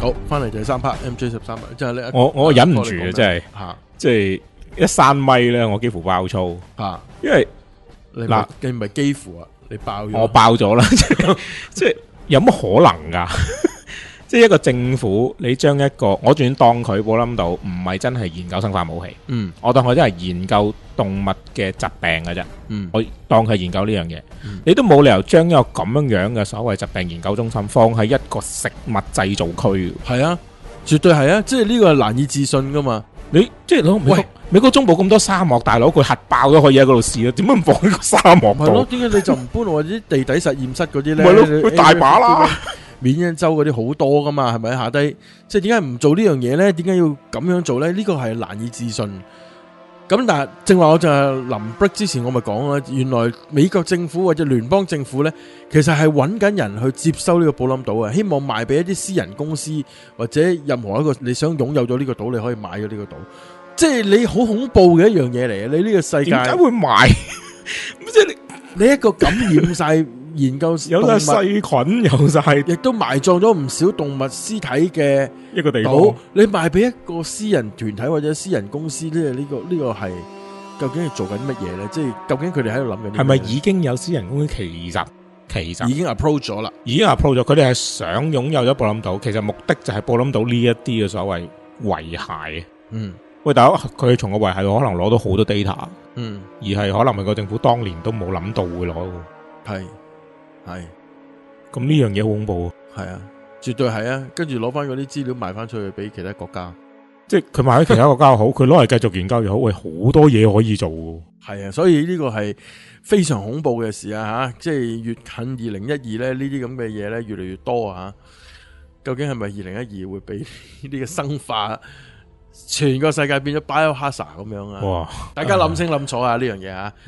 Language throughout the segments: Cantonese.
好，翻嚟第三 part MJ13，即係呢， 我忍唔住啊，真係即係一閂咪咧，我幾乎爆粗因為你唔係幾乎啊，你爆咗， 我爆咗啦，即係有乜可能噶？即係一個政府，你將一個我仲要當佢布冧島唔係真係研究生化武器，我當佢真係研究動物嘅疾病嘅啫，我當佢研究呢樣嘢，你都冇理由將一個咁樣嘅所謂疾病研究中心放喺一個食物製造區。 係啊，絕對係啊，即係呢個係難以置信噶嘛。 你即係美國中部咁多沙漠，大佬佢核爆都可以喺嗰度試啦，點解唔放喺個沙漠度？ 係咯，點解你就唔搬或者地底實驗室嗰啲咧？ 係咯，佢大把啦。 緬因州嗰啲好多噶嘛，係咪下低？即係點解唔做呢樣嘢咧？點解要咁樣做咧？呢個係難以置信。咁但係正話我就係臨 break 之前我咪講啦，原來美國政府或者聯邦政府咧，其實係揾緊人去接收呢個布冧島啊，希望賣俾一啲私人公司或者任何一個你想擁有咗呢個島，你可以買咗呢個島。即係你好恐怖嘅一樣嘢嚟啊！你呢個世界點解會賣？即係你一個感染晒。研究有晒細菌，有晒， 亦都埋葬咗唔少動物屍體嘅一個地方。 你賣俾一個私人團體或者私人公司咧，呢個係究竟係做緊乜嘢咧？即係究竟佢哋喺度諗緊？係咪已經有私人公司其實已經 approach 咗啦？ 已經 approach 咗，佢哋係想擁有咗布冧島，其實目的就係布冧島呢一啲嘅所謂遺骸。喂，大佬，佢從個遺骸可能攞到好多 data。而係可能美國政府當年都冇諗到會攞。係，咁呢樣嘢好恐怖。 係啊，絕對係啊。跟住攞翻嗰啲資料賣翻出去俾其他國家， 即係佢賣俾其他國家又好，佢攞嚟繼續研究又好，喂，好多嘢可以做。 係啊，所以呢個係非常恐怖嘅事啊！吓，即係越近2012咧，呢啲咁嘅嘢咧越嚟越多啊！究竟係咪2012會俾呢啲嘅生化？全個世界變咗 Biohazard 咁樣啊！哇！大家諗清諗楚啊！呢樣嘢啊！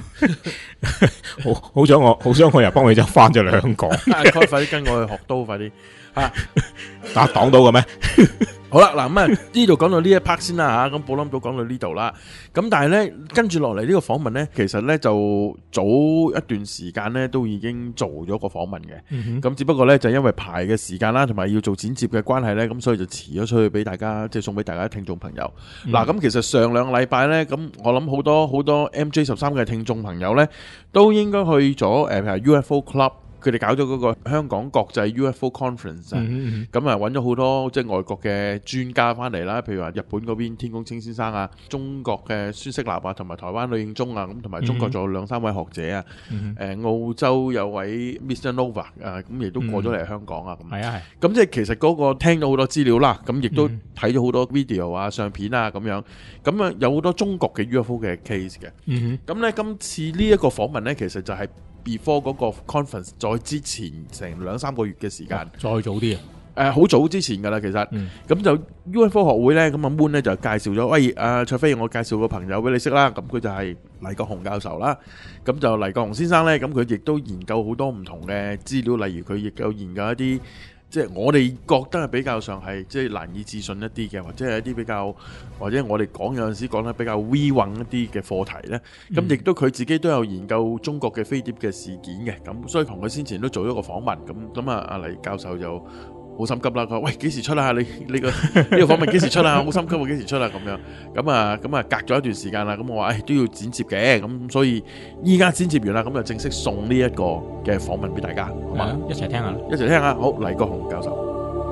好想我又幫佢就翻咗兩個， 快啲跟我去學刀，快啲吓！ 打擋到嘅咩？ 好啦，嗱咁啊，呢度講到呢一 part 先啦吓，咁布冧島講到呢度啦。咁但係咧，跟住落嚟呢個訪問咧，其實咧就早一段時間咧都已經做咗個訪問嘅。咁只不過咧就因為排嘅時間啦，同埋要做剪接嘅關係咧，咁所以就遲咗出去俾大家，即係送俾大家聽眾朋友。嗱，咁其實上兩個禮拜咧，咁我諗好多 MJ13嘅聽眾朋友咧，都應該去咗譬如 UFO Club。佢哋搞咗嗰個香港國際 UFO Conference 啊，咁啊揾咗好多即係外國嘅專家翻嚟啦，譬如話日本嗰邊天宮清先生啊，中國嘅孫色立啊，同埋台灣呂應鐘啊，咁同埋中國仲有2-3位學者啊，澳洲有位 Mr. Nova 啊，咁亦都過咗嚟香港啊，咁即係其實嗰個聽到好多資料啦，咁亦都睇咗好多 video 啊、相片啊咁樣，咁啊有好多中國嘅 UFO 嘅 case 嘅，咁咧今次呢一個訪問咧，其實就係before 嗰個 conference 再之前成2-3個月嘅時間， 再早啲啊！ 好早之前噶啦，其實咁就 UFO 學會咧，咁阿 Moon 咧就介紹咗，喂，卓飛，我介紹個朋友俾你識啦。咁佢就係黎國雄教授啦。咁就黎國雄先生咧，咁佢亦都研究好多唔同嘅資料，例如佢亦有研究一啲。即係我哋覺得係比較上係即係難以置信一啲嘅，或者係一啲比較，或者我哋講有陣時講得比較 we 混一啲嘅課題咧。咁亦都佢自己都有研究中國嘅飛碟嘅事件嘅，咁所以同佢先前都做咗個訪問。咁啊，阿黎教授就好心急啦，佢話喂，幾時出啊？你個呢個訪問幾時出啊？好心急啊，幾時出啊？咁樣咁啊隔咗一段時間啦，咁我話都要剪接嘅，咁所以依家剪接完啦，咁就正式送呢一個嘅訪問俾大家，好嘛？ 一齊聽下， 一齊聽下。好，黎國雄教授。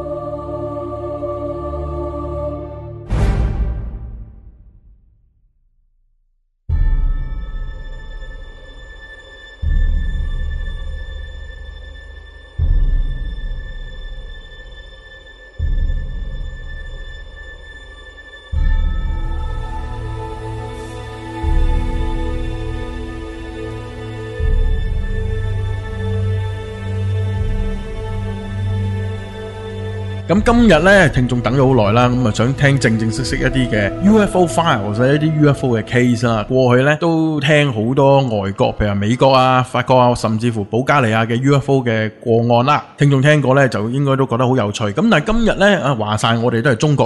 咁今日咧，聽眾等咗好耐啦，咁啊想聽正正式式一啲嘅 UFO file 或者一啲 UFO 嘅 case 啦。過去咧都聽好多外國，譬如美國啊、法國啊，甚至乎保加利亞嘅 UFO 嘅個案啦。聽眾聽過咧，就應該都覺得好有趣。咁但係今日咧，話晒我哋都係中國人。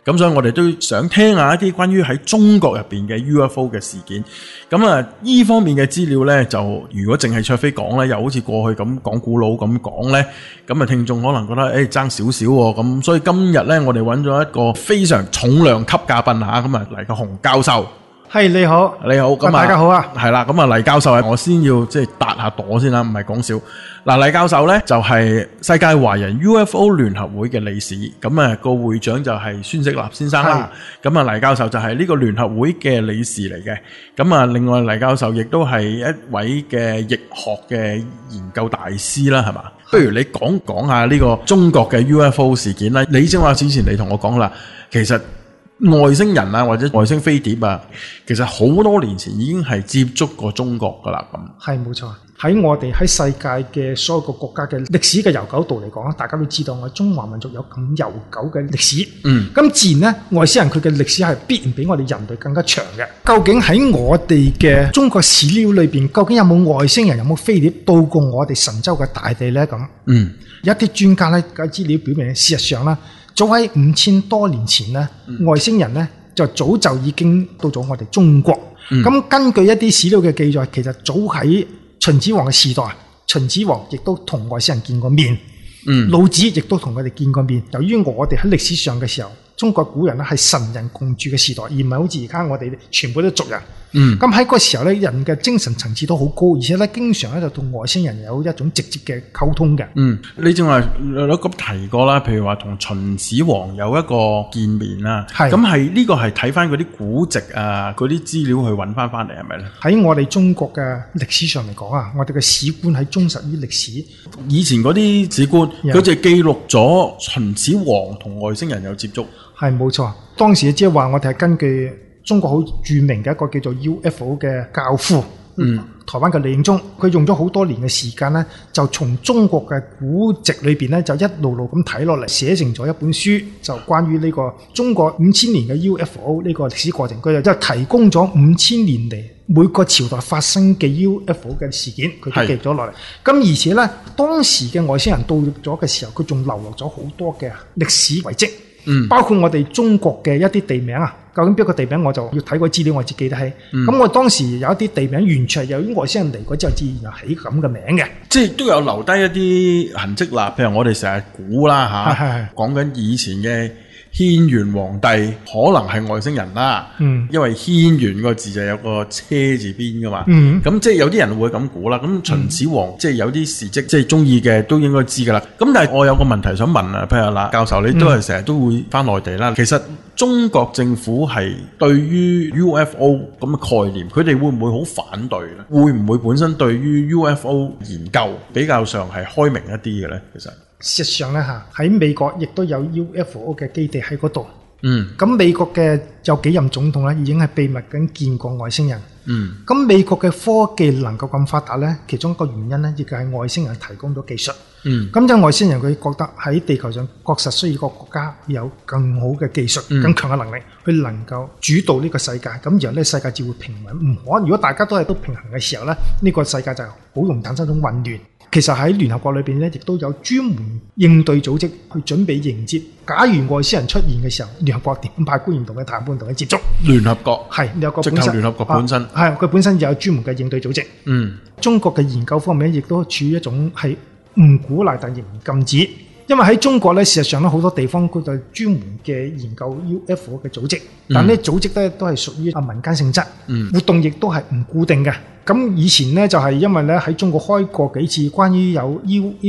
咁所以我哋都想聽下一啲關於喺中國入邊嘅 UFO 嘅事件。咁啊，呢方面嘅資料呢，就如果淨係卓飛講呢，又好似過去咁講古佬咁講呢，咁啊聽眾可能覺得爭少少喎。咁所以今日呢，我哋揾咗一個非常重量級嘉賓嚇，咁啊黎國雄教授。 係，你好， 你好，咁大家好啊。 係啦，咁啊黎教授我先要即係搭下朵先啦，唔係講笑。嗱，黎教授咧就係世界華人 UFO 聯合會嘅理事，咁啊個會長就係孫息立先生啦。咁啊黎教授就係呢個聯合會嘅理事嚟嘅。咁啊另外黎教授亦都係一位嘅易學嘅研究大師啦，係嘛？不如你講下呢個中國嘅 UFO 事件啦。你正話之前你同我講啦，其實外星人啊，或者外星飛碟啊，其實好多年前已經係接觸過中國噶啦。咁係冇錯，喺我哋喺世界嘅所有個國家嘅歷史嘅悠久度嚟講，大家都知道我哋中華民族有咁悠久嘅歷史。咁自然呢，外星人佢嘅歷史係必然比我哋人類更加長嘅。究竟喺我哋嘅中國史料裏邊，究竟有冇外星人，有冇飛碟到過我哋神州嘅大地呢？咁有一啲專家咧嘅資料表明，事實上啦，早喺5000多年前呢，外星人呢就早就已經到咗我哋中國。咁根據一啲史料嘅記載，其實早喺秦始皇嘅時代，秦始皇亦都同外星人見過面。老子亦都同佢哋見過面。由於我哋喺歷史上嘅時候，中國古人咧係神人共住嘅時代，而唔係好似而家我哋全部都族人。咁喺嗰個時候咧，人嘅精神層次都好高，而且咧經常咧就同外星人有一種直接嘅溝通嘅。 你正話咁提過啦，譬如話同秦始皇有一個見面啦，咁係呢個係睇翻嗰啲古籍啊，嗰啲資料去揾翻嚟係咪咧？ 喺我哋中國嘅歷史上嚟講啊，我哋嘅史官係忠實於歷史。 以前嗰啲史官佢就記錄咗秦始皇同外星人有接觸。係冇錯，當時即係話我哋係根據中國好著名嘅一個叫做 UFO 嘅教父，台灣嘅李應忠，佢用咗好多年嘅時間呢，就從中國嘅古籍裏邊呢，就一路路咁睇落嚟，寫成咗一本書，就關於呢個中國5000年嘅 UFO 呢個歷史過程，佢就即係提供咗5000年嚟每個朝代發生嘅 UFO 嘅事件，佢都記咗落嚟。咁而且呢，當時嘅外星人到咗嘅時候，佢仲留落咗好多嘅歷史遺跡。包括我哋中國嘅一啲地名啊，究竟邊個地名我就要睇過資料我至記得起。咁我當時有一啲地名完全係由於外星人嚟過之後自然就起咁嘅名嘅， 即係都有留低一啲痕跡啦。譬如我哋成日估啦嚇，講緊以前嘅軒轅皇帝可能係外星人啦，因為軒轅個字就有個車字邊噶嘛，咁即係有啲人會咁估啦。咁秦始皇即係有啲事蹟，即係中意嘅都應該知噶啦。咁但係我有個問題想問啊，譬如嗱，教授你都係成日都會翻內地啦，其實中國政府係對於 UFO 咁嘅概念，佢哋會唔會好反對咧？會唔會本身對於 UFO 研究比較上係開明一啲嘅咧？其實事實上咧喺美國亦都有 UFO 嘅基地喺嗰度。咁美國嘅有幾任總統咧，已經係秘密咁見過外星人。咁美國嘅科技能夠咁發達咧，其中一個原因咧，亦係外星人提供咗技術。咁就外星人佢覺得喺地球上確實需要個國家有更好嘅技術、更強嘅能力，去能夠主導呢個世界。咁然後呢個世界就會平穩。唔可，如果大家都係都平衡嘅時候咧，呢個世界就好容易產生一種混亂。其實喺聯合國裏邊咧，亦都有專門應對組織去準備迎接。假如外星人出現嘅時候，聯合國點派官員同佢談判、同佢接觸？聯合國係聯合國本身，直頭聯合國本身係佢本身有專門嘅應對組織。中國嘅研究方面亦都處於一種係唔鼓勵但亦唔禁止。因為喺中國咧，事實上咧好多地方佢就專門嘅研究 UFO 嘅組織，但呢組織咧都係屬於民間性質，活動亦都係唔固定嘅。咁以前呢，就係因為咧喺中國開過幾次關於有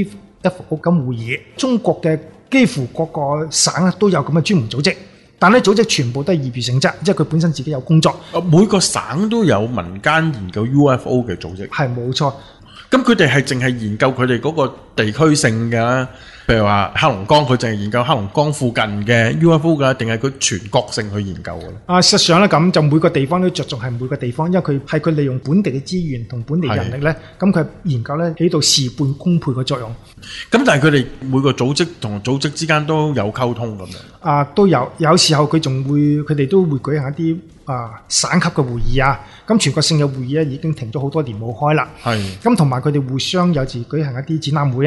UFO 咁會議，中國嘅幾乎各個省咧都有咁嘅專門組織，但呢組織全部都係業餘性質，即係佢本身自己有工作。每個省都有民間研究 UFO 嘅組織，係冇錯。咁佢哋係淨係研究佢哋嗰個地區性嘅，譬如話黑龍江，佢淨係研究黑龍江附近嘅 UFO 㗎，定係佢全國性去研究嘅？實際上咧咁就每個地方都着重係每個地方，因為佢係佢利用本地嘅資源同本地人力咧，咁佢研究咧起到事半功倍嘅作用。咁但係佢哋每個組織同組織之間都有溝通咁樣。都有時候佢哋都會舉行一啲省級嘅會議啊，咁全國性嘅會議咧已經停咗好多年冇開啦。咁同埋佢哋互相有時舉行一啲展覽會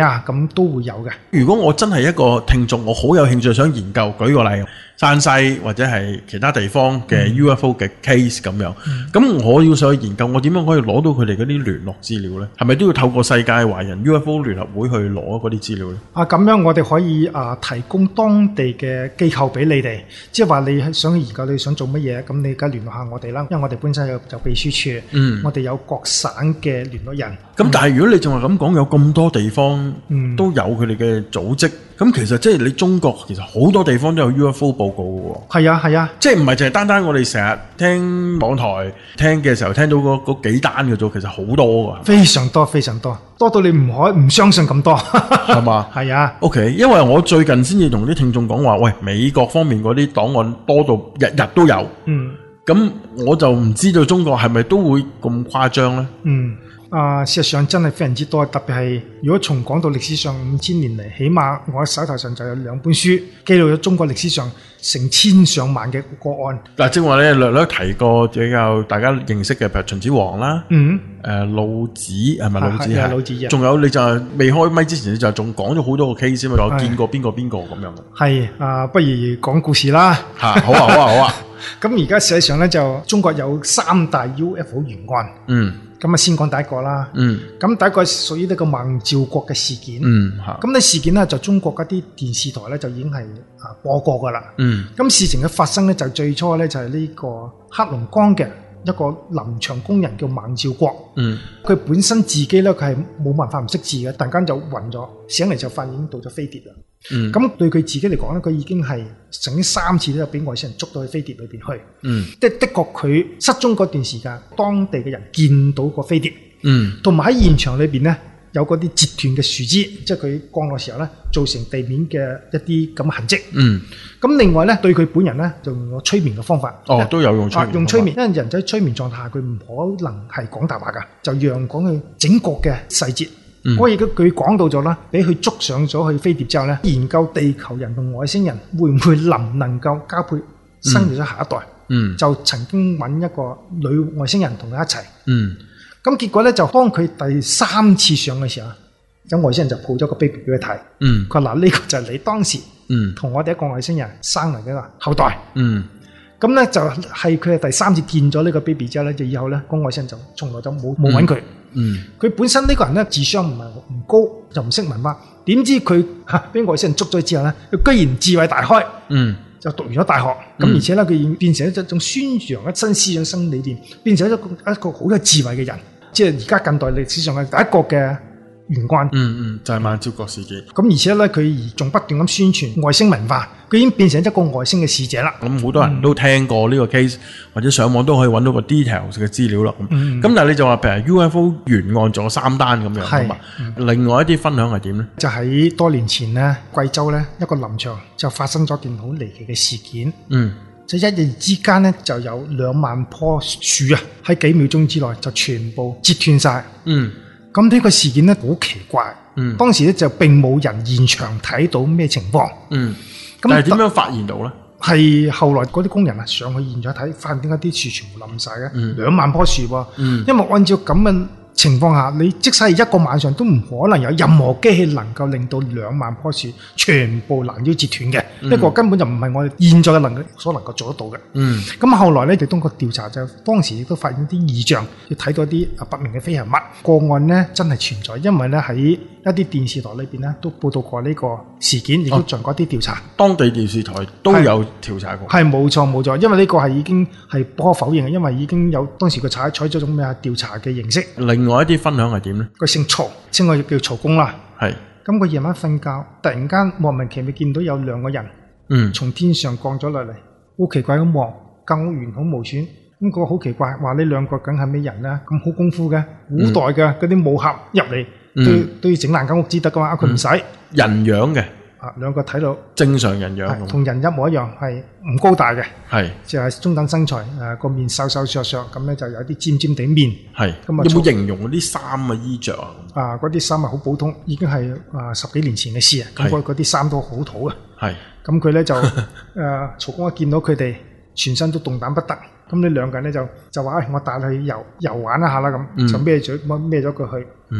啊，咁都會有嘅。 如果我真係一個聽眾，我好有興趣想研究，舉個例，山西或者係其他地方嘅 UFO 嘅 case 咁樣，咁我要上去研究，我點樣可以攞到佢哋嗰啲聯絡資料呢？係咪都要透過世界華人 UFO 聯合會去攞嗰啲資料呢？ 咁樣我哋可以提供當地嘅機構俾你哋，即係話你想去研究，你想做乜嘢，咁你而家聯絡下我哋啦，因為我哋本身有秘書處，我哋有各省嘅聯絡人。 咁但係如果你仲係咁講，有咁多地方都有佢哋嘅組織，咁其實即係你中國其實好多地方都有 UFO 報告嘅喎。係啊，即係唔係淨係單單我哋成日聽網台聽嘅時候聽到嗰幾單嘅啫，其實好多㗎。非常多，非常多，多到你唔相信咁多，係嘛？係啊。OK， 因為我最近先至同啲聽眾講話，喂，美國方面嗰啲檔案多到日日都有。咁我就唔知道中國係咪都會咁誇張呢？事實上真係非常之多，特別係如果從講到歷史上5000年嚟，起碼我手頭上就有2本書記錄咗中國歷史上成千上萬嘅個案。嗱，正話咧略略提過比較大家認識嘅，譬如秦始皇啦，老子係咪老子？係老子。仲有你就係未開咪之前，你就仲講咗好多個 case 嘛，仲有見過邊個咁樣。係不如講故事啦。好啊。咁而家實際上咧就中國有3大 UFO 懸案。咁先講第一個啦。咁第一個屬於呢個孟照國嘅事件。咁呢事件呢，就中國嗰啲電視台咧就已經係播過噶啦。咁事情嘅發生咧就最初咧就係呢個黑龍江嘅一個林場工人叫孟照國。佢本身自己咧佢係冇辦法唔識字嘅，突然間就暈咗，醒嚟就發現已經到咗飛碟啦。咁對佢自己嚟講咧，佢已經係曾經3次都有俾外星人捉到去飛碟裏邊去。即係的確佢失蹤嗰段時間，當地嘅人見到個飛碟。同埋喺現場裏邊咧有嗰啲截斷嘅樹枝，即係佢降落時候咧造成地面嘅一啲咁嘅痕跡。咁另外咧對佢本人咧就用催眠嘅方法。都有用催眠。用催眠，因為人在催眠狀態下佢唔可能係講大話㗎，就讓講佢整個嘅細節。我亦都佢講到咗啦，俾佢捉上咗去飛碟之後咧，研究地球人同外星人會唔會能夠交配生育咗下一代。就曾經揾一個女外星人同佢一齊。咁結果咧就當佢第3次上嘅時候，有外星人就抱咗個 baby 俾佢睇。佢話嗱，呢個就係你當時同我哋一個外星人生嚟嘅後代。咁咧就係佢係第3次見咗呢個 baby 之後咧，就以後咧個外星人就從來就冇揾佢。佢本身呢個人咧智商唔高，又唔識文化，點知佢俾外星人捉咗之後咧，佢居然智慧大開。就讀完咗大學，咁而且咧佢變成一種宣揚一新思想新理念，變成一個好有智慧嘅人，即係而家近代歷史上嘅第一個嘅懸案。就係孟照國事件。咁而且咧佢仲不斷咁宣傳外星文化，佢已經變成一個外星嘅使者啦。咁好多人都聽過呢個 case，或者上網都可以揾到個 details 嘅資料啦。咁但係你就話譬如 UFO 懸案仲有3單咁樣㗎嘛？另外一啲分享係點呢？就喺多年前呢，貴州呢一個林場就發生咗件好離奇嘅事件。就一夜之間呢，就有2萬棵樹喺幾秒鐘之內就全部截斷晒。咁呢個事件呢，好奇怪。當時呢，就並冇人現場睇到咩情況。但係點樣發現到呢？係後來嗰啲工人上去現場睇，發現點解啲樹全部冧晒嘅？2萬棵樹喎。因為按照咁嘅情況下，你即使係一個晚上都唔可能有任何機器能夠令到2萬棵樹全部攔腰截斷嘅。呢個根本就唔係我哋現在嘅能力所能夠做得到嘅。咁後來咧，就通過調查就當時亦都發現啲異象，要睇到啲不明嘅飛行物個案呢，真係存在，因為咧喺一啲電視台裏邊咧都報道過呢個事件，亦都做過啲調查。當地電視台都有調查過。係冇錯，因為呢個係已經係不可否認嘅，因為已經有當時佢採咗種咩調查嘅形式。另外一啲分享係點呢？佢姓曹，稱我叫曹公啦。係。咁佢夜晚瞓覺，突然間莫名其妙見到有2個人，從天上降咗落嚟，好奇怪咁望，間屋完好無損。咁個好奇怪，話呢2個梗係咩人呢？咁好功夫嘅，古代嘅嗰啲武俠入嚟，都要整爛間屋至得噶嘛？佢唔使人樣嘅。2個睇到正常人樣，同人一模一樣，係唔高大嘅，就係中等身材，個面瘦瘦削削，咁咧就有啲尖尖地面。咁有冇形容嗰啲衫衣着啊？嗰啲衫好普通，已經係10幾年前嘅事啊。咁嗰啲衫都好土啊。咁佢咧就曹公一見到佢哋，全身都動彈不得。咁呢2個人咧就話：我帶你去遊玩一下啦。咁就孭咗佢去。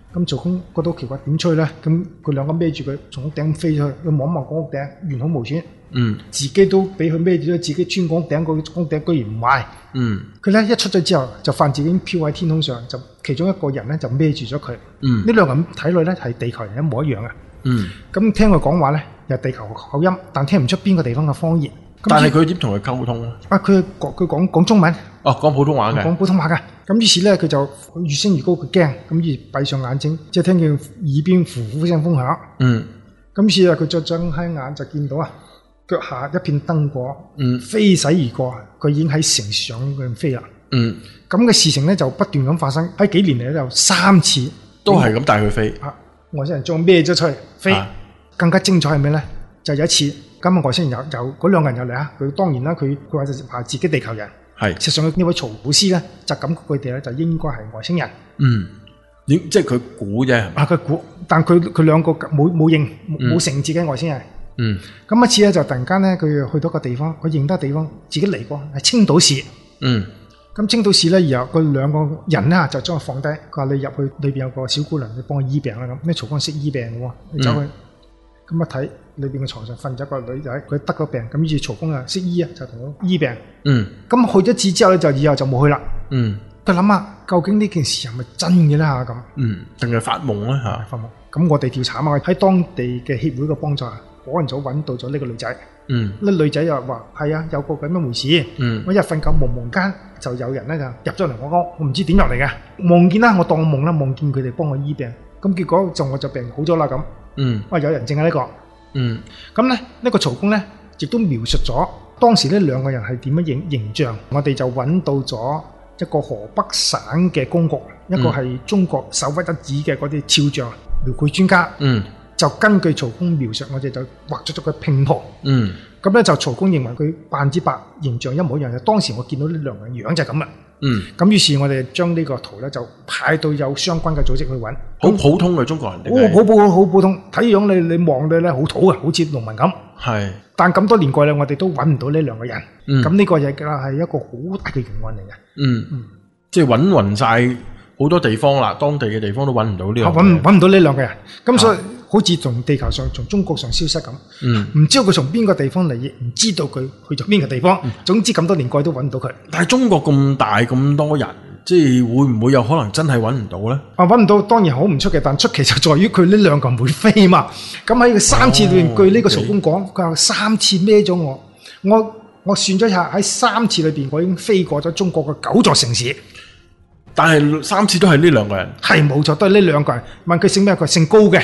咁曹公覺得奇怪，點吹咧？咁佢兩個孭住佢從屋頂飛出去，佢望望個屋頂完好無損，自己都俾佢孭住咗，自己穿個屋頂，個屋頂居然唔壞。佢咧一出咗之後，就發現自己飄喺天空上，就其中一個人咧就孭住咗佢。呢兩個人睇落咧係地球人一模一樣嘅。咁聽佢講話咧，又地球口音，但聽唔出邊個地方嘅方言。 但係佢點同佢溝通咧？ 佢講中文。 講普通話嘅。 講普通話嘅。咁於是咧，佢就越升越高，佢驚，咁於是閉上眼睛，即係聽見耳邊呼呼聲風響。咁於是啊，佢再睜開眼就見到啊，腳下一片燈火，飛駛而過，佢已經喺城市上咁飛啦。咁嘅事情咧就不斷咁發生，喺幾年嚟咧就3次都係咁帶佢飛。 外星人將孭咗出去飛。更加精彩係咩咧？就有一次，今日外星人有嗰兩個人又嚟啊！佢當然啦，佢話自己地球人。實際上呢位曹老師咧，就感覺佢哋咧就應該係外星人。 即係佢估啫。佢估，但佢兩個冇認冇承認自己外星人。咁一次咧就突然間咧，佢去到個地方，佢認得地方，自己嚟過係青島市。咁青島市咧，然後佢兩個人咧就將佢放低，佢話你入去裏邊有個小姑娘，你幫我醫病啦咁。咩曹公識醫病嘅喎，你走去。咁一睇裏邊嘅床上瞓咗個女仔，佢得個病，咁於是曹公啊識醫啊，就同佢醫病。咁去咗次之後咧，就以後就冇去啦。佢諗下究竟呢件事係咪真嘅咧嚇咁？ 定係發夢咧嚇？ 發夢。咁我哋調查啊嘛，喺當地嘅協會嘅幫助下，果然就揾到咗呢個女仔。呢女仔又話係啊，有個咁樣回事。我一日瞓覺夢夢間就有人咧就入咗嚟我屋，我唔知點入嚟嘅，夢見啦，我當夢啦，夢見佢哋幫我醫病。咁結果我就病好咗啦咁。有人證啊呢個。咁咧呢個曹公咧亦都描述咗當時呢兩個人係點樣形象。我哋就揾到咗一個河北省嘅公局，一個係中國首屈一指嘅嗰啲肖像描繪專家。就根據曹公描述，我哋就畫咗個拼圖。咁咧就曹公認為佢100%形象一模一樣嘅。當時我見到呢兩個人樣就係咁啦。咁於是我哋將呢個圖咧就派到有相關嘅組織去揾。 好普通嘅中國人嚟。 好普通，睇樣你望到咧好土嘅，好似農民咁。但咁多年過嚟，我哋都揾唔到呢兩個人。咁呢個亦係一個好大嘅懸案嚟嘅。 即係揾勻晒好多地方啦，當地嘅地方都揾唔到呢兩個人。 揾唔到呢兩個人。咁所以好似從地球上、從中國上消失咁。唔知道佢從邊個地方嚟，亦唔知道佢去咗邊個地方。總之咁多年過去都揾唔到佢。 但係中國咁大咁多人，即係會唔會有可能真係揾唔到咧？ 揾唔到當然好唔出奇，但出奇就在於佢呢兩個唔會飛嘛。咁喺佢3次裏面，據呢個曹公講，佢話3次孭咗我算咗一下，喺3次裏邊我已經飛過咗中國嘅9座城市。 但係3次都係呢兩個人。 係冇錯，都係呢兩個人。問佢姓咩？佢姓高嘅。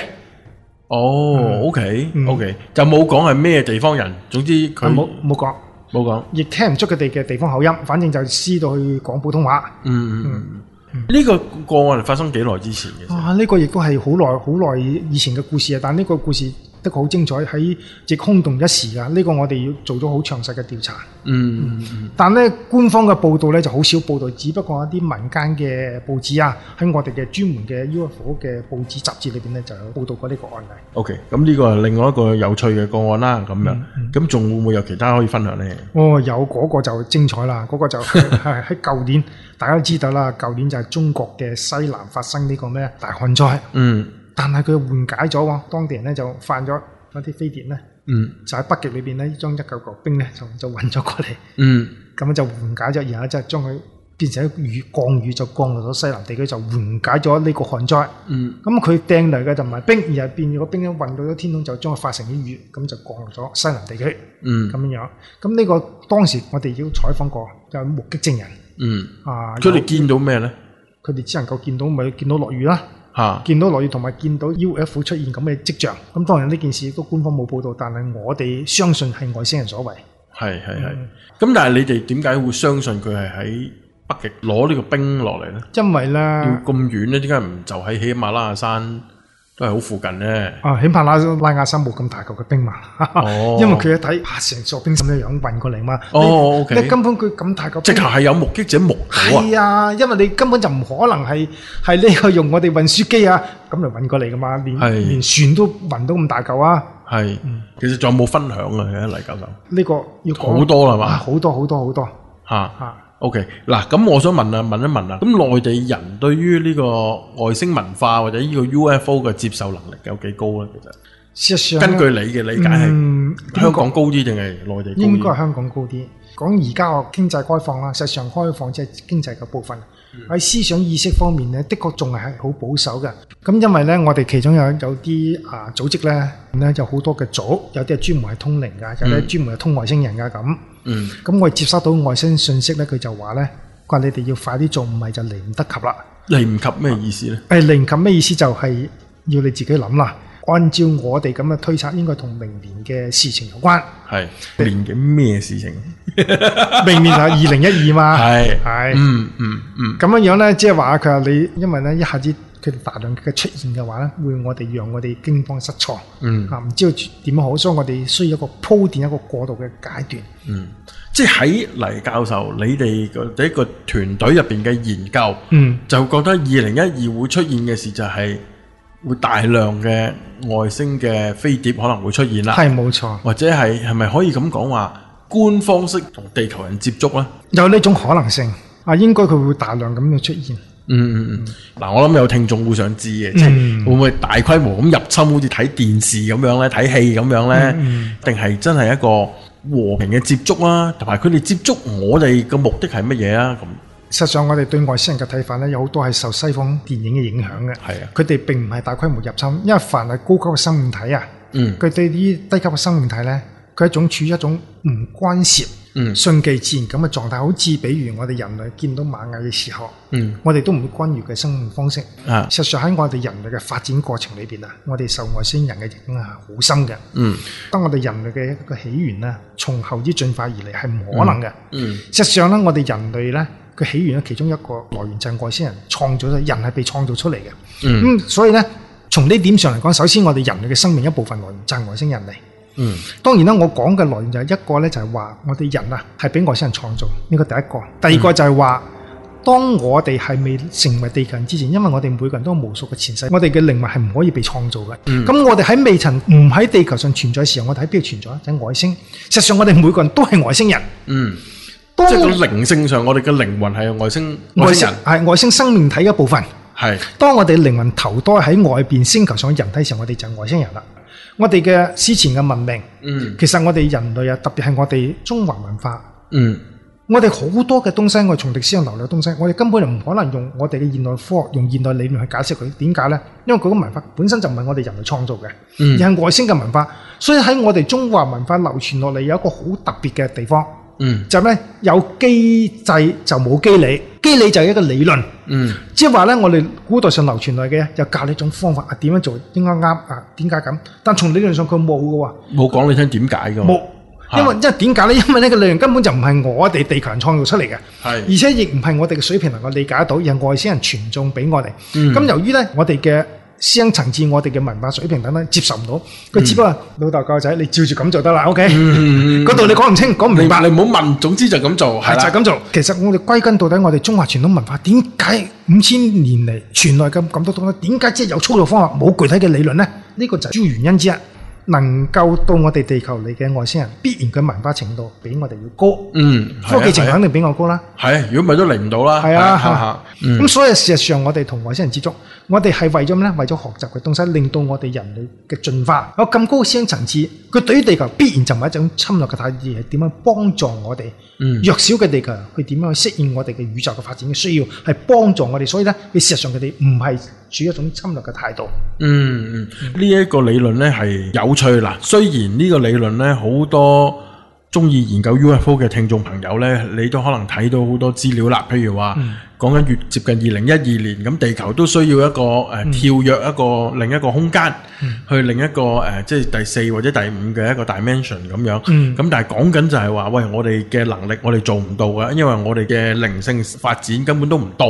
OK，就冇講係咩地方人，總之佢冇講，亦聽唔出佢哋嘅地方口音，反正就知道去講普通話。 呢個個案發生幾耐之前嘅？ 呢個亦都係好耐以前嘅故事啊！但呢個故事的確好精彩，喺亦轟動一時啊！呢個我哋要做咗好詳細嘅調查。但呢官方嘅報道呢就好少報道，只不過一啲民間嘅報紙啊，喺我哋嘅專門嘅 UFO 嘅報紙雜誌裏邊呢就有報道過呢個案例。 OK， 咁呢個係另外一個有趣嘅個案啦。咁樣，咁仲會唔會有其他可以分享呢？ 有嗰個就精彩啦！嗰個就係喺舊年，大家都知道啦。舊年就係中國嘅西南發生呢個咩大旱災。但係佢緩解咗喎，當地人咧就翻咗一啲飛碟咧，就喺北極裏邊咧將一嚿嚿冰咧就運咗過嚟，咁就緩解咗，然後就將佢變成降雨就降落咗西南地區，就緩解咗呢個旱災。咁佢掟嚟嘅就唔係冰，而係變咗個冰咧運到咗天空，就將佢化成啲雨，咁就降落咗西南地區。咁樣，咁呢個當時我哋要採訪過，就係目擊證人。 佢哋見到咩咧？ 佢哋只能夠見到落雨啦。見到落雨同埋見到 UFO 出現咁嘅跡象，咁當然呢件事都官方冇報道，但係我哋相信係外星人所為。係。 咁但係你哋點解會相信佢係喺北極攞呢個冰落嚟咧？ 因為咧要咁遠咧，點解唔就喺喜馬拉雅山都係好附近咧？ 喜馬拉雅山冇咁大嚿嘅冰嘛，因為佢一睇成座冰咁樣樣運過嚟嘛。 OK， 你根本佢咁大嚿， 直頭係有目擊者目睹啊！ 係啊，因為你根本就唔可能係呢個用我哋運輸機啊咁嚟運過嚟噶嘛，連船都運到咁大嚿啊！ 係，其實仲有冇分享啊？黎教授， 呢個要講好多啦嘛， 好多。 OK， 嗱，咁我想問一問啦，咁內地人對於呢個外星文化或者呢個 UFO 嘅接受能力有幾高咧？其實事實上， 根據你嘅理解係香港高啲定係內地高啲？ 應該係香港高啲。講而家個經濟開放啦，實際上開放即係經濟嘅部分。喺思想意識方面咧，的確仲係好保守嘅。咁因為咧，我哋其中有啲組織咧有好多嘅組，有啲係專門係通靈㗎，有啲專門係通外星人㗎咁。咁我哋接收到外星信息咧，佢就話咧，佢話你哋要快啲做，唔係就嚟唔得及啦。嚟唔及咩意思咧？嚟唔及咩意思就係要你自己諗啦。按照我哋咁嘅推測，應該同明年嘅事情有關。係年嘅咩事情？明年係2012嘛。係咁樣咧，即係話佢話你，因為咧一下子佢哋大量嘅出現嘅話咧，會讓我哋驚慌失措。唔知道點好，所以我哋需要一個鋪墊，一個過渡嘅階段。即係喺黎教授你哋嘅一個團隊入邊嘅研究，就覺得2012會出現嘅事就係會大量嘅外星嘅飛碟可能會出現啦。係冇錯，或者係咪可以咁講話官方式同地球人接觸咧？有呢種可能性應該佢會大量咁樣出現。嗱，我諗有聽眾會想知嘅，即係會唔會大規模咁入侵，好似睇電視咁樣咧，睇戲咁樣咧，定係真係一個和平嘅接觸啊？同埋佢哋接觸我哋嘅目的係乜嘢啊？咁實際上我哋對外星人嘅睇法咧，有好多係受西方電影嘅影響嘅。係啊，佢哋並唔係大規模入侵，因為凡係高級嘅生命體佢對啲低級嘅生命體咧，佢係處於一種唔干涉、順其自然咁嘅狀態，好似比如我哋人類見到螞蟻嘅時候，我哋都唔會干預嘅生命方式。實際上喺我哋人類嘅發展過程裏邊我哋受外星人嘅影響係好深嘅。當我哋人類嘅一個起源從後之進化而嚟係唔可能嘅。實際上我哋人類咧，佢起源其中一個來源就係外星人創造咗，人係被創造出嚟嘅。所以咧，從呢點上嚟講，首先我哋人類嘅生命一部分來源就係外星人嚟。當然啦，我講嘅來源就係一個咧，就係話我哋人係俾外星人創造，呢個第一個。第二個就係話，當我哋係未成為地球人之前，因為我哋每個人都有無數嘅前世，我哋嘅靈魂係唔可以被創造嘅。咁我哋喺未曾唔喺地球上存在嘅時候，我哋喺邊度存在？就係外星。實際上我哋每個人都係外星人。即係個靈性上，我哋嘅靈魂係外星人，係外星生命體嘅一部分。係當我哋靈魂投胎喺外邊星球上嘅人體時候，我哋就係外星人啦。我哋嘅史前嘅文明，其實我哋人類特別係我哋中華文化，我哋好多嘅東西，我哋從歷史上流流嘅東西，我哋根本就唔可能用我哋嘅現代科學、用現代理論去解釋佢。點解呢？因為嗰個文化本身就唔係我哋人類創造嘅，而係外星嘅文化。所以喺我哋中華文化流傳落嚟有一個好特別嘅地方。就咩？有機制就冇機理，機理就係一個理論。即係話咧，我哋古代上流傳來嘅，又教你一種方法點樣做應該啱點解咁？但從理論上佢冇嘅喎，冇講你聽點解嘅。冇，因為點解咧？因為呢個理論根本就唔係我哋地球人創造出嚟嘅，而且亦唔係我哋嘅水平能夠理解得到，而係外星人傳送俾我哋。咁由於咧，我哋嘅思想層次，我哋嘅文化水平等等接受唔到，佢只不過老豆教仔，你照住咁做得啦。OK，嗰度你講唔清，講唔明白，你唔好問，總之就咁做，係就係咁做。其實我哋歸根到底，我哋中華傳統文化點解5000年嚟傳來咁多東西？點解即係有操作方法，冇具體嘅理論呢？呢個就係主要原因之一。能夠到我哋地球嚟嘅外星人，必然佢文化程度比我哋要高，科技程度肯定比我高啦。係，如果唔係都嚟唔到啦。係啊，咁所以事實上我哋同外星人接觸，我哋係為咗咩咧？為咗學習嘅東西，令到我哋人類嘅進化有咁高嘅思想層次。佢對於地球必然就唔係一種侵略嘅態度，係點樣幫助我哋弱小嘅地球去點樣去適應我哋嘅宇宙嘅發展嘅需要，係幫助我哋。所以咧，你事實上佢哋唔係處於一種侵略嘅態度。呢一個理論咧係有趣啦。雖然呢個理論咧好多中意研究 UFO 嘅聽眾朋友咧，你都可能睇到好多資料啦。譬如話講緊越接近2012年，咁地球都需要一個跳躍一個另一個空間，去另一個即係第4或者第5嘅一個 dimension 咁樣。咁但係講緊就係話，喂，我哋嘅能力我哋做唔到嘅，因為我哋嘅靈性發展根本都唔到。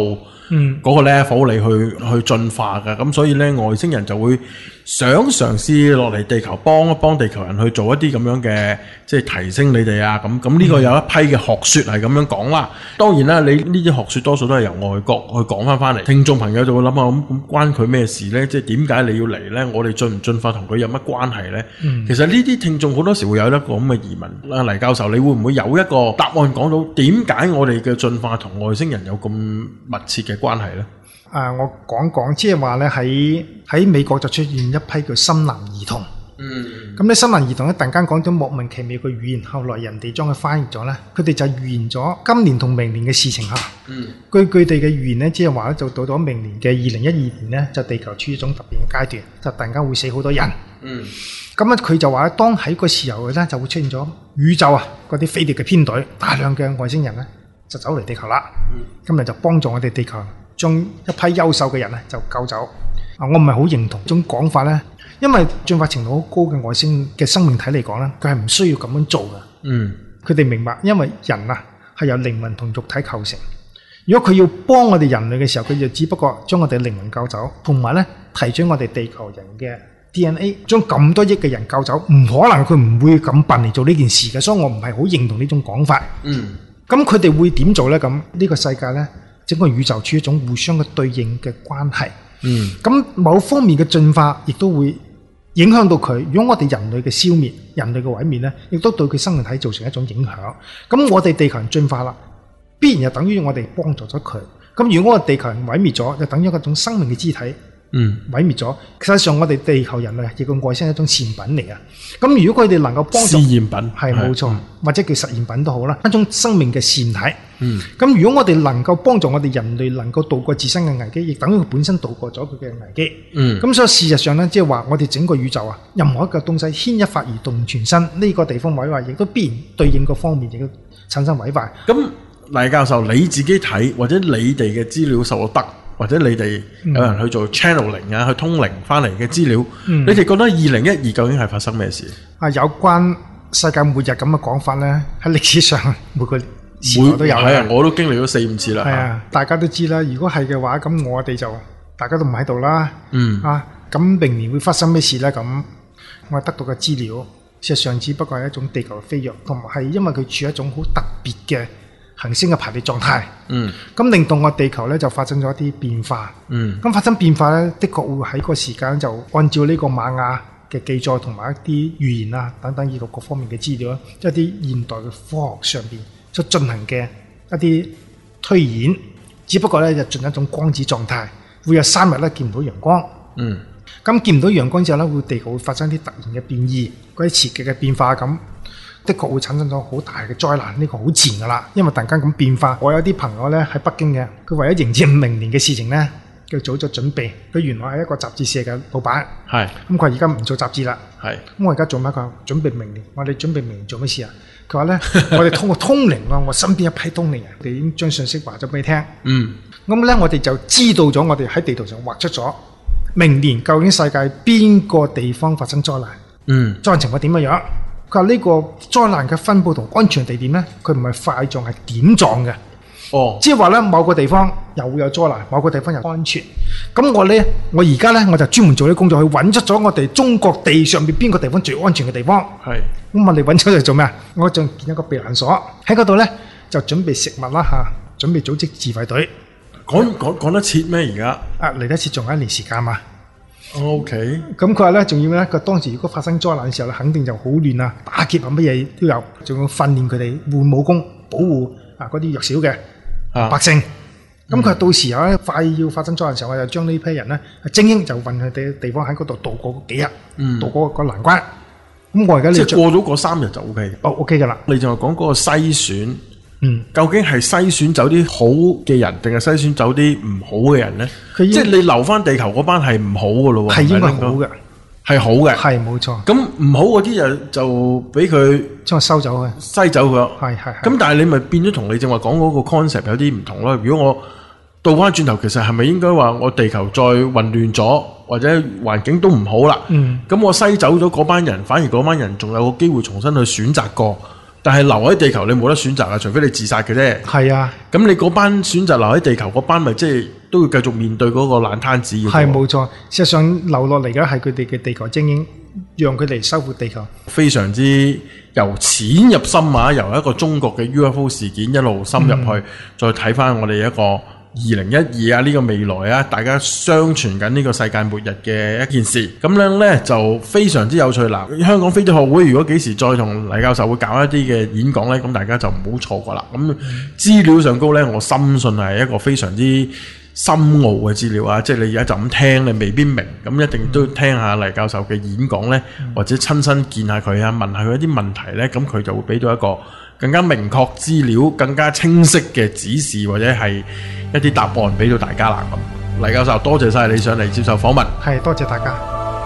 嗰個 level 你去進化㗎。咁所以咧外星人就會想嘗試落嚟地球幫一幫地球人去做一啲咁樣嘅即係提升你哋啊。咁呢個有一批嘅學說係咁樣講啦。當然啦，你呢啲學說多數都係由外國去講翻嚟，聽眾朋友就會諗下咁關佢咩事咧？即係點解你要嚟咧？我哋進唔進化同佢有乜關係咧？其實呢啲聽眾好多時會有一個咁嘅疑問。黎教授，你會唔會有一個答案講到點解我哋嘅進化同外星人有咁密切嘅關係咧？ 我講即係話咧喺美國就出現一批叫深藍兒童。咁咧深藍兒童咧突然間講咗莫名其妙嘅語言，後來人哋將佢翻譯咗咧，佢哋就預言咗今年同明年嘅事情嚇。據佢哋嘅預言咧，即係話咧就到咗明年嘅2012年咧，就地球處於一種特別嘅階段，就突然間會死好多人。咁咧佢就話當喺個時候咧就會出現咗宇宙嗰啲飛碟嘅編隊，大量嘅外星人咧就走嚟地球啦。今日就幫助我哋地球將一批優秀嘅人咧就救走。我唔係好認同種講法咧，因為進化程度好高嘅外星嘅生命體嚟講咧，佢係唔需要咁樣做嘅。佢哋明白，因為人係由靈魂同肉體構成。如果佢要幫我哋人類嘅時候，佢就只不過將我哋靈魂救走，同埋咧提取我哋地球人嘅 DNA， 將咁多億嘅人救走，唔可能佢唔會咁笨嚟做呢件事嘅，所以我唔係好認同呢種講法。咁佢哋會點做咧？咁呢個世界咧，整個宇宙處於一種互相嘅對應嘅關係。咁某方面嘅進化亦都會影響到佢。如果我哋人類嘅消滅、人類嘅毀滅咧，亦都對佢生命體造成一種影響。咁我哋地球人進化啦，必然就等於我哋幫助咗佢。咁如果我哋地球人毀滅咗，就等於一種生命嘅肢體毀滅咗。實際上我哋地球人類亦個外星係一種試驗品嚟嘅。咁如果佢哋能夠幫助， 試驗品係冇錯，或者叫實驗品都好啦，一種生命嘅試驗體。咁如果我哋能夠幫助我哋人類能夠渡過自身嘅危機，亦等於佢本身渡過咗佢嘅危機。咁所以事實上咧，即係話我哋整個宇宙任何一個東西牽一髮而動全身，呢個地方毀壞，亦都必然對應個方面亦都產生毀壞。 咁黎教授你自己睇，或者你哋嘅資料受到得，或者你哋有人去做 channeling 去通靈翻嚟嘅資料，你哋覺得2012究竟係發生咩事？ 有關世界末日咁嘅講法咧，喺歷史上每個時代都有。係啊， 我都經歷咗4-5次啦。 係啊，大家都知啦。如果係嘅話，咁我哋就大家都唔喺度啦。咁明年會發生咩事咧？咁我得到嘅資料，事實上只不過係一種地球嘅飛躍，同埋係因為佢處於一種好特別嘅行星嘅排列狀態。咁令到我地球咧就發生咗一啲變化。咁發生變化咧，的確會喺個時間就按照呢個瑪雅嘅記載同埋一啲預言等等以及各方面嘅資料，一啲現代嘅科學上邊所進行嘅一啲推演，只不過咧就進入一種光子狀態，會有3日咧見唔到陽光。咁見唔到陽光之後咧，地球會發生啲突然嘅變異，嗰啲磁極嘅變化，咁的確會產生咗好大嘅災難。呢個好自然噶啦，因為突然間咁變化。我有啲朋友咧喺北京嘅，佢為咗迎接明年嘅事情咧，佢早咗準備。佢原來係一個雜誌社嘅老闆，咁佢而家唔做雜誌啦。咁我而家做咩？佢準備明年。我哋準備明年做咩事啊？佢話咧，我哋通過通靈我身邊一批通靈人，我哋已經將信息話咗俾你聽。咁咧我哋就知道咗，我哋喺地圖上畫出咗明年究竟世界邊個地方發生災難，災難情況點樣？佢話呢個災難嘅分佈同安全地點咧，佢唔係塊狀，係點狀嘅。即係話咧，某個地方又會有災難，某個地方又安全。咁我而家咧，我就專門做啲工作去揾出咗我哋中國地上邊邊個地方最安全嘅地方。咁我哋揾出嚟做咩啊？我就建一個避難所喺嗰度咧，就準備食物啦準備組織自衛隊。講得切咩？而家嚟得切，仲有1年時間嘛。OK。咁佢話咧，仲要咧，佢當時如果發生災難嘅時候咧，肯定就好亂啊，打劫乜嘢都有，仲要訓練佢哋換武功，保護嗰啲弱小嘅百姓。咁佢到時候咧，快要發生災難嘅時候，我就將呢批人咧精英就運去啲地方喺嗰度度過幾日，度過個難關。咁我而家即係過咗嗰3日就 OK 噶啦。你就係講嗰個篩選。究竟係篩選走啲好嘅人，定係篩選走啲唔好嘅人咧？即係你留翻地球嗰班係唔好嘅咯喎，係應該好嘅，係好嘅，係冇錯。咁唔好嗰啲就俾佢將佢收走佢，篩走佢。係。咁但係你咪變咗同你正話講嗰個 concept 有啲唔同咯。如果我倒翻轉頭，其實係咪應該話我地球再混亂咗，或者環境都唔好啦？咁我篩走咗嗰班人，反而嗰班人仲有個機會重新去選擇過。 但係留喺地球你冇得選擇啊，除非你自殺嘅啫。 係啊， 咁你嗰班選擇留喺地球嗰班，咪即係都要繼續面對嗰個爛攤子嘅。 係冇錯，事實上留落嚟嘅係佢哋嘅地球精英，讓佢哋修復地球。 非常之由淺入深啊，由一個中國嘅 UFO 事件一路深入去，再睇翻我哋一個2012啊呢個未來啊，大家相傳緊呢個世界末日嘅一件事，咁樣呢就非常之有趣啦。香港飛碟學會如果幾時再同黎教授會搞一啲嘅演講呢，咁大家就唔好錯過啦。咁資料上高呢，我深信係一個非常之深奧嘅資料啊，即係你而家就咁聽，你未必明，咁一定都要聽下黎教授嘅演講呢，或者親身見下佢啊，問下佢一啲問題呢，咁佢就會俾到一個更加明確資料、更加清晰嘅指示或者係一啲答案俾到大家啦。咁黎教授，多謝晒你上嚟接受訪問。 係，多謝大家。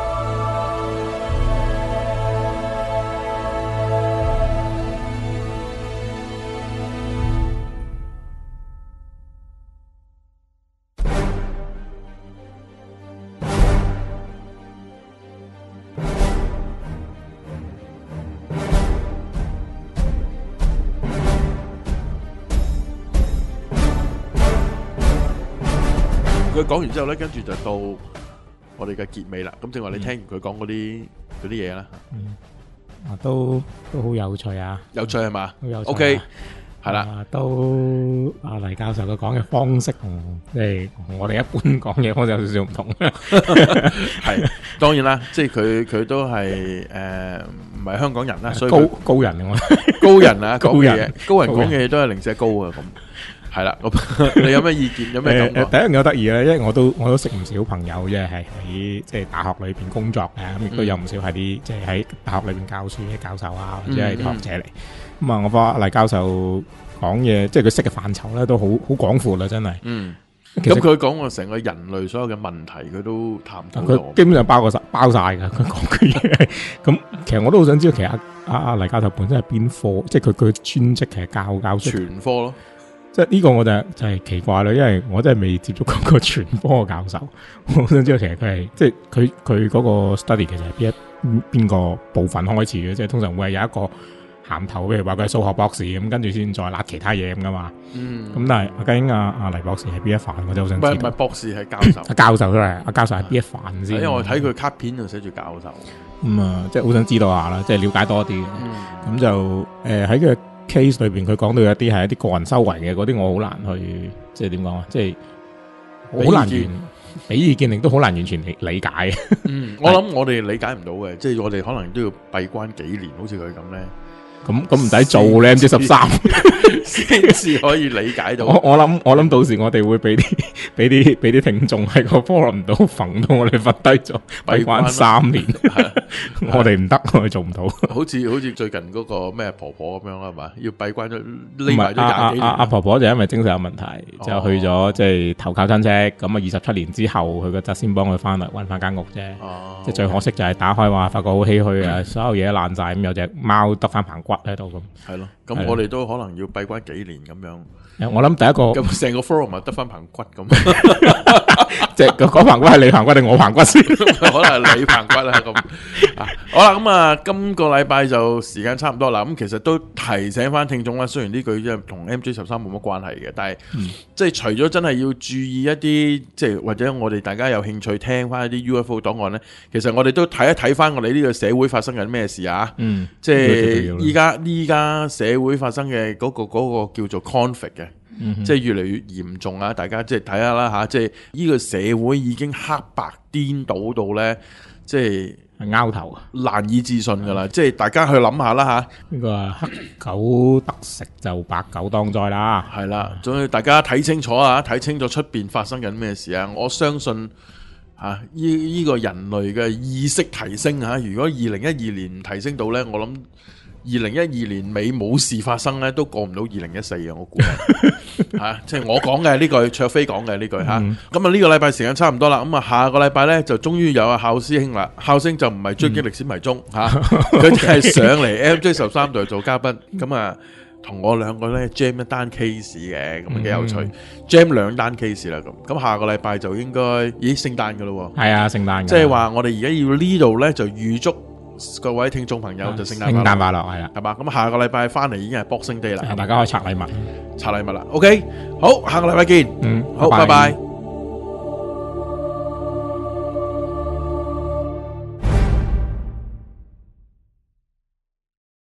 佢講完之後咧，跟住就到我哋嘅結尾啦。咁正話你聽完佢講嗰啲嘢啦， 都好有趣啊！ 有趣係嘛？ 好有趣。 OK，係啦， 都阿黎教授佢講嘅方式同即係同我哋一般講嘢方式有少少唔同。 係當然啦，即係佢都係唔係香港人啦，所以高人啊， 高人啊，高人講嘅嘢都係零舍高啊咁。係啦，你有咩意見？有咩感覺？ 第一樣有得意咧，因為我都識唔少朋友啫，係喺即係大學裏邊工作嘅，咁亦都有唔少係啲即係喺大學裏邊教書嘅教授啊，或者係啲學者嚟。咁啊，我發黎教授講嘢，即係佢識嘅範疇咧，都好廣闊啦，真係。 咁佢講過成個人類所有嘅問題，佢都談到。 佢基本上包晒㗎，佢講嘅嘢。咁其實我都好想知道，其實阿黎教授本身係邊科？即係佢專職其實教全科咯。 即係呢個我就係奇怪啦，因為我真係未接觸過個全科嘅教授，我想知道其實佢係即係佢嗰個 study 其實係邊個部分開始嘅，即係通常會係有一個銜頭，譬如話佢係數學博士咁，跟住先再揦其他嘢咁噶嘛。咁但係究竟阿黎博士係邊一範，我就好想知道。 唔係博士係教授， 教授都係阿教授係邊一範先？ 因為我睇佢卡片就寫住教授。 即係好想知道下啦，即係了解多啲。咁就喺佢 case 裏邊，佢講到一啲係一啲個人修為嘅嗰啲，我好難去即係點講啊？即係好難俾意見，亦都好難完全理解。 我諗我哋理解唔到嘅，即係我哋可能都要閉關幾年，好似佢咁咧。 咁唔使做咧，MJ13 先至可以理解到。 我諗到時我哋會俾啲聽眾喺個 forum 度揈到我哋瞓低咗閉關3年，我哋唔得，我哋做唔到。好似最近嗰個咩婆婆咁樣啦，係嘛？要閉關咗匿埋咗廿幾年。 阿婆婆就因為精神有問題，就去咗即係投靠親戚。咁啊27年之後，佢個侄先幫佢翻嚟搵翻間屋啫。即係最可惜就係打開話，發覺好唏噓啊！所有嘢都爛晒，咁有隻貓得翻棚骨喺度咁。係咯， 咁我哋都可能要閉關幾年咁樣。 我諗第一個咁成個 forum 咪得翻棚骨咁， 即係嗰棚骨係你棚骨定我棚骨先？ 可能係你棚骨啦咁。好啦，咁啊，今個禮拜就時間差唔多啦。咁其實都提醒翻聽眾啦，雖然呢句即係同 MJ13冇乜關係嘅，但係即係除咗真係要注意一啲，即係或者我哋大家有興趣聽翻一啲 UFO 檔案咧，其實我哋都睇一睇翻我哋呢個社會發生緊咩事啊。即係依家社會發生嘅嗰個叫做 conflict 嘅。即係越嚟越嚴重啊！大家即係睇下啦吓，即係呢個社會已經黑白顛倒到咧，即係拗頭啊， 難以置信噶啦！即係大家去諗下啦吓， 呢個係黑狗得食就白狗當災啦， 係啦，總之大家睇清楚啊，睇清楚出邊發生緊咩事啊！我相信啊，呢個人類嘅意識提升啊，如果2012年提升到咧，我諗2012年尾冇事發生咧，都過唔到2014啊！我估吓，即係我講嘅呢句，卓飛講嘅呢句吓。咁啊，呢個禮拜時間差唔多啦，咁啊，下個禮拜咧就終於有阿孝師兄啦。孝星就唔係追擊歷史迷蹤吓，佢係上嚟 MJ13 度做嘉賓，咁啊，同我兩個咧 jam 一單 case 嘅，咁幾有趣，jam 2單 case 啦咁下個禮拜就應該聖誕噶咯喎。 係啊，聖誕。 即係話我哋而家要呢度咧就預祝各位聽眾朋友就聖誕快樂係啦， 係嘛？咁下個禮拜翻嚟已經係 Boxing Day 啦， 大家可以拆禮物啦。OK，好，下個禮拜見。 嗯， 好，拜拜。